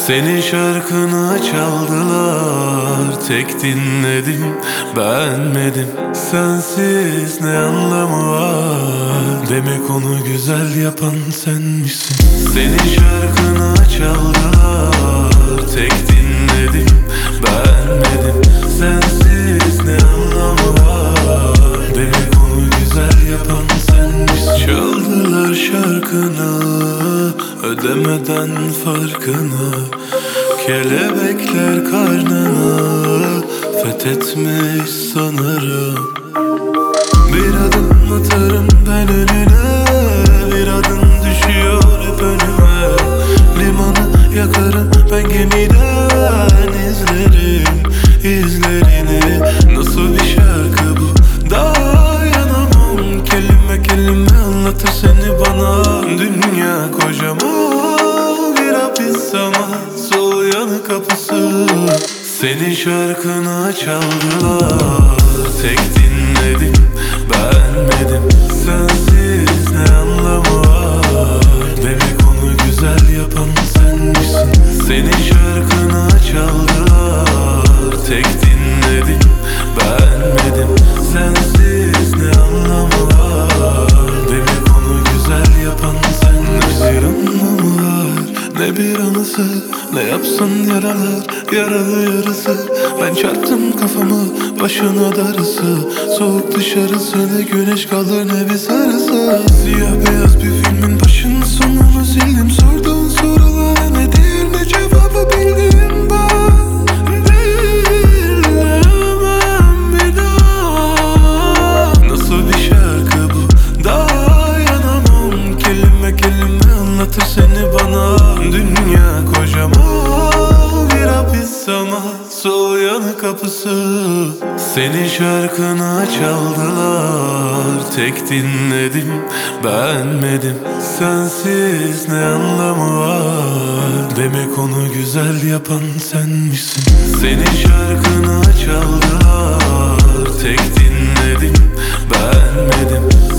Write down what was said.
Senin şarkını çaldılar, tek dinledim, beğenmedim. Sensiz ne anlamı var? Demek onu güzel yapan senmişsin. Senin şarkını çaldılar, tek dinledim, beğenmedim. Sensiz ne anlamı var? Demek onu güzel yapan senmişsin. Çaldılar şarkını, ödemeden farkını. Kelebekler karnını fethetmiş sanırım. Bir adım atarım ben önüne, bir adım düşüyor hep önüme. Limanı yakarım ben gemiden, izlerim izlerini. Nasıl bir şarkı bu, dayanamam. Kelime kelime anlatır seni bana. Dünya kocaman bir hapis ama sol yanı kapısı. Senin şarkını çaldılar, tek dinledim, beğenmedim. Sensiz ne anlamı var? Demek onu güzel yapan senmişsin. Senin şarkını çaldılar, tek dinledim, beğenmedim. Sensiz ne anlamı var? Demek onu güzel yapan senmişsin. Ne bir anlamı var, ne bir anısı. Ne yapsan yaralar, yaralı yarısı. Ben çarptım kafamı, başına darısı. Soğuk dışarısı, ne güneş kalır ne bir sarısı. Siyah beyaz bir filmin başını sonunu sildim. Sorduğun sorulara ne değil ne cevabı bildim ben. Bilemem bir daha. Nasıl bir şarkı bu, dayanamam. Kelime kelime anlatır seni bana. Dünya kocaman bir hapis ama sol yanı kapısı. Senin şarkını çaldılar, tek dinledim, beğenmedim. Sensiz ne anlamı var? Demek onu güzel yapan senmişsin. Senin şarkını çaldılar, tek dinledim, beğenmedim.